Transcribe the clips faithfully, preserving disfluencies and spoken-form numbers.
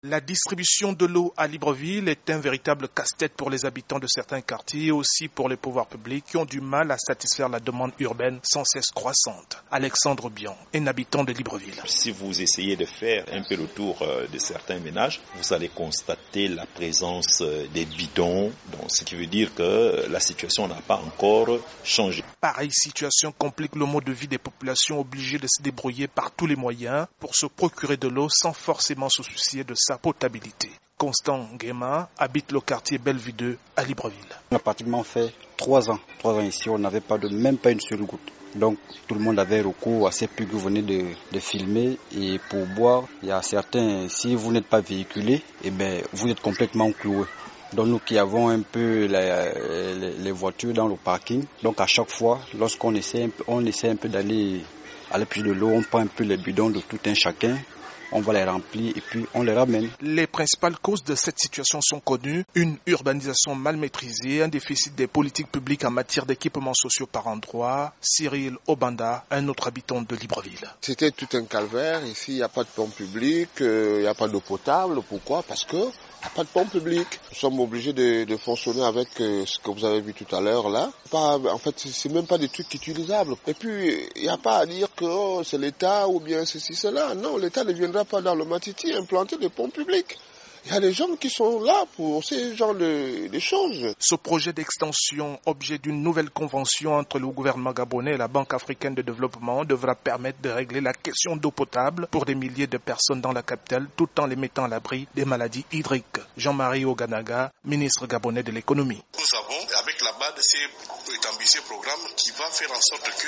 La distribution de l'eau à Libreville est un véritable casse-tête pour les habitants de certains quartiers et aussi pour les pouvoirs publics qui ont du mal à satisfaire la demande urbaine sans cesse croissante. Alexandre Bion, un habitant de Libreville. Si vous essayez de faire un peu le tour de certains ménages, vous allez constater la présence des bidons, donc ce qui veut dire que la situation n'a pas encore changé. Pareille situation complique le mode de vie des populations obligées de se débrouiller par tous les moyens pour se procurer de l'eau sans forcément se soucier de sa potabilité. Constant Nguema habite le quartier Bellevue deux à Libreville. On a pratiquement fait trois ans. Trois ans ici, on n'avait pas de, même pas une seule goutte. Donc tout le monde avait recours à ces puits que vous venez de, de filmer. Et pour boire, il y a certains, si vous n'êtes pas véhiculé, eh ben, vous êtes complètement cloué. Donc nous qui avons un peu les, les, les voitures dans le parking, donc à chaque fois, lorsqu'on essaie, on essaie un peu d'aller à la puits de l'eau, on prend un peu les bidons de tout un chacun. On va les remplir et puis on les ramène. Les principales causes de cette situation sont connues. Une urbanisation mal maîtrisée, un déficit des politiques publiques en matière d'équipements sociaux par endroit. Cyril Obanda, un autre habitant de Libreville. C'était tout un calvaire. Ici, il n'y a pas de pompe publique, il n'y a pas d'eau potable. Pourquoi ? Parce que il n'y a pas de pompe publique. Nous sommes obligés de, de fonctionner avec euh, ce que vous avez vu tout à l'heure là. Pas, en fait, c'est même pas des trucs utilisables. Et puis, il n'y a pas à dire que oh, c'est l'État ou bien ceci, cela. Non, l'État ne viendra pas dans le Matiti implanter des pompes publiques. Il y a des gens qui sont là pour ces genres de, de choses. Ce projet d'extension, objet d'une nouvelle convention entre le gouvernement gabonais et la Banque africaine de développement, devra permettre de régler la question d'eau potable pour des milliers de personnes dans la capitale, tout en les mettant à l'abri des maladies hydriques. Jean-Marie Oganaga, ministre gabonais de l'économie. Nous avons, avec la base de cet ambitieux programme, qui va faire en sorte que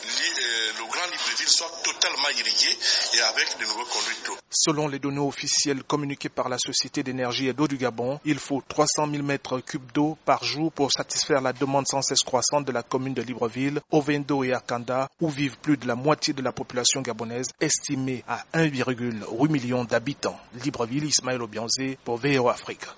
le Grand Libreville soit totalement irrigué et avec de nouveaux conduits d'eau. Selon les données officielles communiquées par la Société d'énergie et d'eau du Gabon, il faut trois cent mille mètres cubes d'eau par jour pour satisfaire la demande sans cesse croissante de la commune de Libreville, Ovendo et Akanda, où vivent plus de la moitié de la population gabonaise, estimée à un virgule huit million d'habitants. Libreville, Ismaël Obianzé pour V O Afrique.